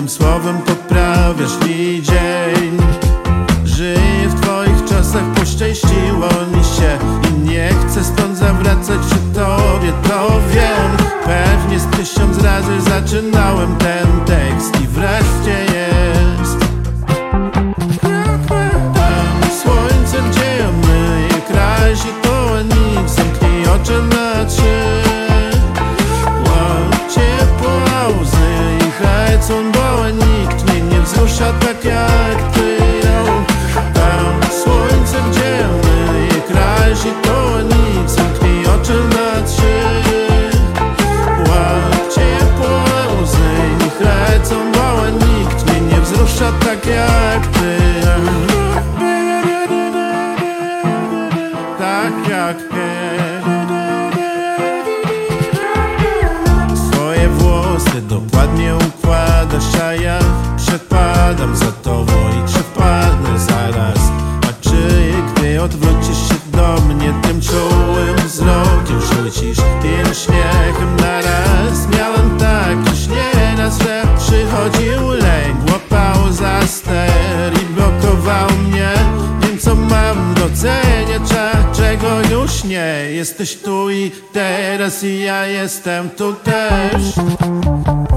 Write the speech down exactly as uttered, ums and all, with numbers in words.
jednym słowem poprawiasz mi dzień. Żyję w twoich czasach, poszczęściło mi się i nie chcę stąd zawracać przy tobie, to wiem. Pewnie z tysiąc razy zaczynałem ten tekst i wreszcie jest. Tam słońce, gdzie myje kraj i koła nic, zamknij oczy na trzy. Łap ciepła łzy i hecą, bo nikt mnie nie wzrusza tak jak ty. Tam słońce, gdzie myje kraj i koła nic, zamknij oczy na trzy. Łap ciepła łzy i hecą, bo nikt mnie nie wzrusza tak jak ty. Tak jak ty. Swoje włosy dokładnie układasz, a ja przepadam za tobą i przepadnę zaraz. A czy gdy odwrócisz się do mnie, tym czułym wzrokiem rzucisz tym śmiechem naraz? Miałem tak już nieraz, że przychodził lęk, łapał za ster i blokował mnie. Wiem, co mam doceniać, a czego już nie. Jesteś tu i teraz i ja jestem tu też.